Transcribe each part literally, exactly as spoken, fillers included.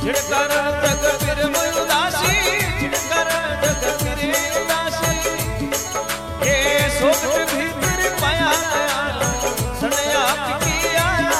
छिड़कर जगत फिर उदासी, छिड़कर जगत फिर उदासी, ये सोच भीतर पाया सने आपकी आया।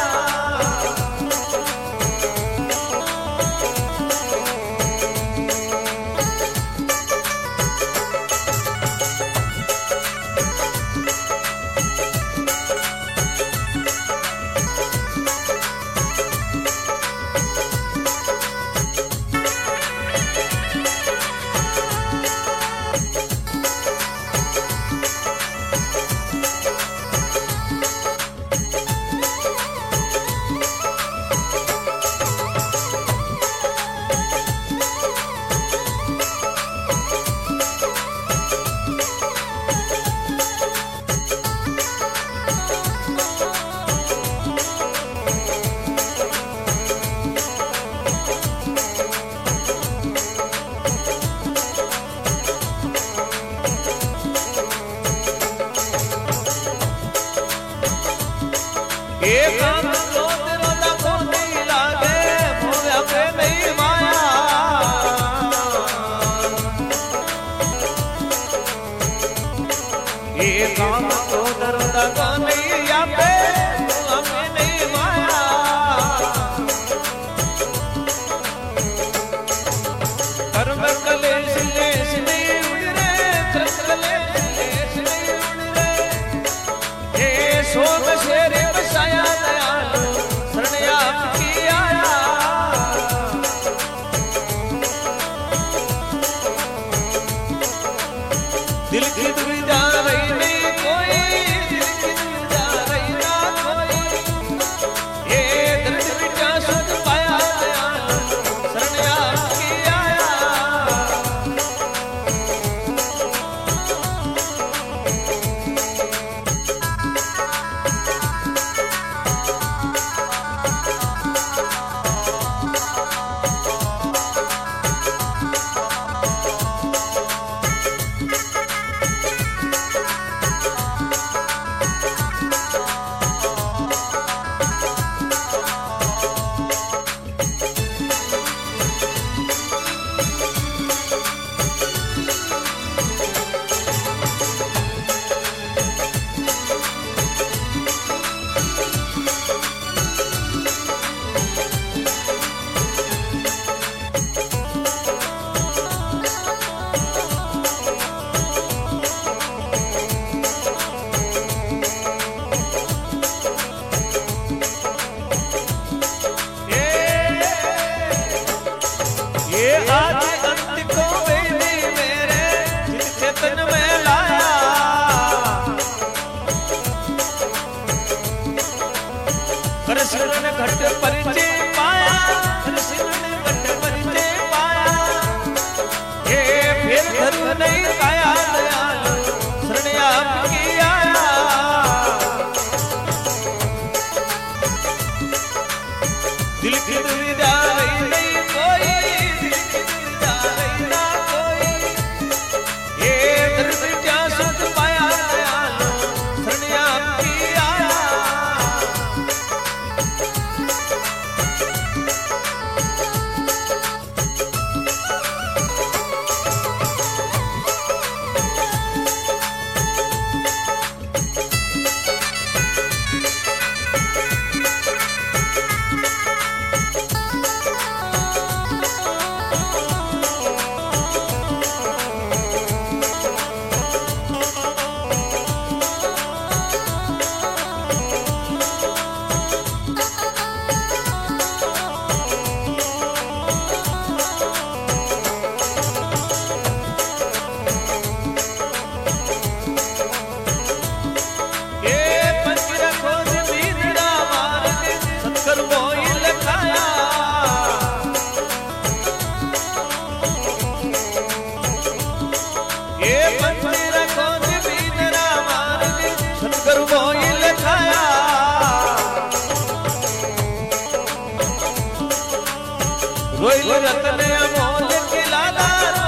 एक काम तो तेरो लगो नहीं लागे, मोया पे नहीं माया। एक काम तो तेरो लगो नहीं या पे मोया पे नहीं माया। कर्म कलेश लेश नहीं उड़ रे, कर्म कलेश लेश नहीं उड़ रे, ये सोच शेरे बसाया दयालु शरण आपकी आया। दिल की दुविधा रही नहीं कोई, दिल की दुविधा रही ना कोई, ये दर्द मिटा सुख पाया दयालु शरण आपकी आया। ये आज अंत को वेदी मेरे जिस चेतन में लाया, कृष्ण ने घट परिचय पाया, कृष्ण ने घट परिचय पाया, ये फिर धर्म नहीं पाया दयालु शरण आपकी आया। दिल की दुविधा रही नहीं कोई, रोइल रतन अमोल की लाला